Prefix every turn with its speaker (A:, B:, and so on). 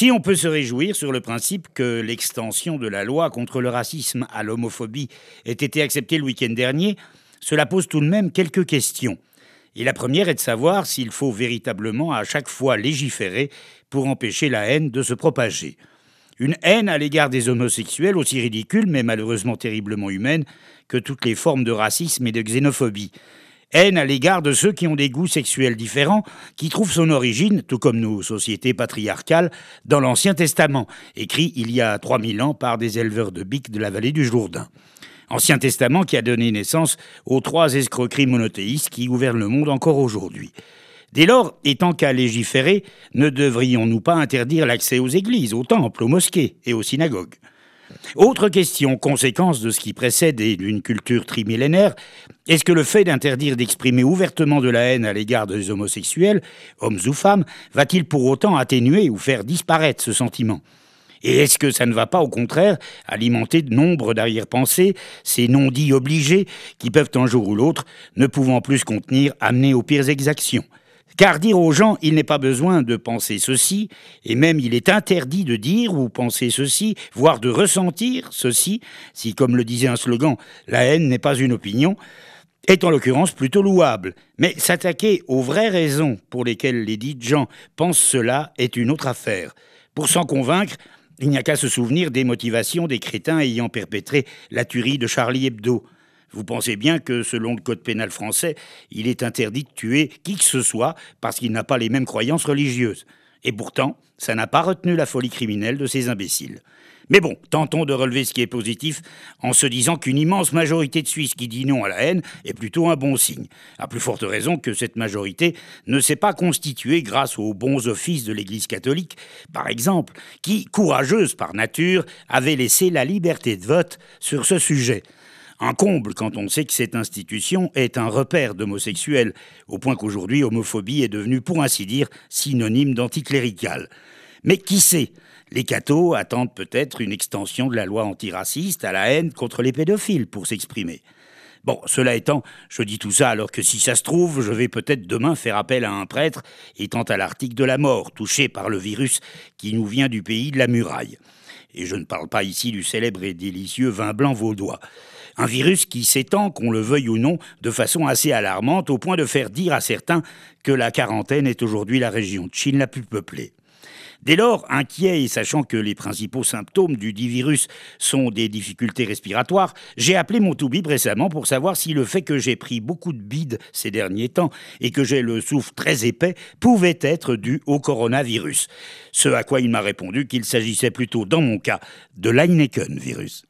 A: Si on peut se réjouir sur le principe que l'extension de la loi contre le racisme à l'homophobie ait été acceptée le week-end dernier, cela pose tout de même quelques questions. Et la première est de savoir s'il faut véritablement à chaque fois légiférer pour empêcher la haine de se propager. Une haine à l'égard des homosexuels aussi ridicule, mais malheureusement terriblement humaine, que toutes les formes de racisme et de xénophobie. Haine à l'égard de ceux qui ont des goûts sexuels différents, qui trouvent son origine, tout comme nos sociétés patriarcales, dans l'Ancien Testament, écrit il y a 3000 ans par des éleveurs de biques de la vallée du Jourdain. Ancien Testament qui a donné naissance aux 3 escroqueries monothéistes qui gouvernent le monde encore aujourd'hui. Dès lors, et tant qu'à légiférer, ne devrions-nous pas interdire l'accès aux églises, aux temples, aux mosquées et aux synagogues ? Autre question, conséquence de ce qui précède et d'une culture trimillénaire, est-ce que le fait d'interdire d'exprimer ouvertement de la haine à l'égard des homosexuels, hommes ou femmes, va-t-il pour autant atténuer ou faire disparaître ce sentiment ? Et est-ce que ça ne va pas, au contraire, alimenter de nombre d'arrière-pensées, ces non-dits obligés qui peuvent un jour ou l'autre, ne pouvant plus se contenir, amener aux pires exactions ? Car dire aux gens, il n'est pas besoin de penser ceci, et même il est interdit de dire ou penser ceci, voire de ressentir ceci, si, comme le disait un slogan, la haine n'est pas une opinion, est en l'occurrence plutôt louable. Mais s'attaquer aux vraies raisons pour lesquelles les dites gens pensent cela est une autre affaire. Pour s'en convaincre, il n'y a qu'à se souvenir des motivations des crétins ayant perpétré la tuerie de Charlie Hebdo. Vous pensez bien que, selon le code pénal français, il est interdit de tuer qui que ce soit parce qu'il n'a pas les mêmes croyances religieuses. Et pourtant, ça n'a pas retenu la folie criminelle de ces imbéciles. Mais bon, tentons de relever ce qui est positif en se disant qu'une immense majorité de Suisses qui dit non à la haine est plutôt un bon signe. À plus forte raison que cette majorité ne s'est pas constituée grâce aux bons offices de l'Église catholique, par exemple, qui, courageuse par nature, avait laissé la liberté de vote sur ce sujet. Un comble quand on sait que cette institution est un repère d'homosexuels, au point qu'aujourd'hui, homophobie est devenue, pour ainsi dire, synonyme d'anticlérical. Mais qui sait ? Les cathos attendent peut-être une extension de la loi antiraciste à la haine contre les pédophiles pour s'exprimer. Bon, cela étant, je dis tout ça alors que si ça se trouve, je vais peut-être demain faire appel à un prêtre étant à l'article de la mort, touché par le virus qui nous vient du pays de la muraille. Et je ne parle pas ici du célèbre et délicieux vin blanc vaudois. Un virus qui s'étend, qu'on le veuille ou non, de façon assez alarmante, au point de faire dire à certains que la quarantaine est aujourd'hui la région de Chine la plus peuplée. Dès lors, inquiet et sachant que les principaux symptômes du dit virus sont des difficultés respiratoires, j'ai appelé mon toubib récemment pour savoir si le fait que j'ai pris beaucoup de bide ces derniers temps et que j'ai le souffle très épais pouvait être dû au coronavirus. Ce à quoi il m'a répondu qu'il s'agissait plutôt, dans mon cas, de l'Heineken virus.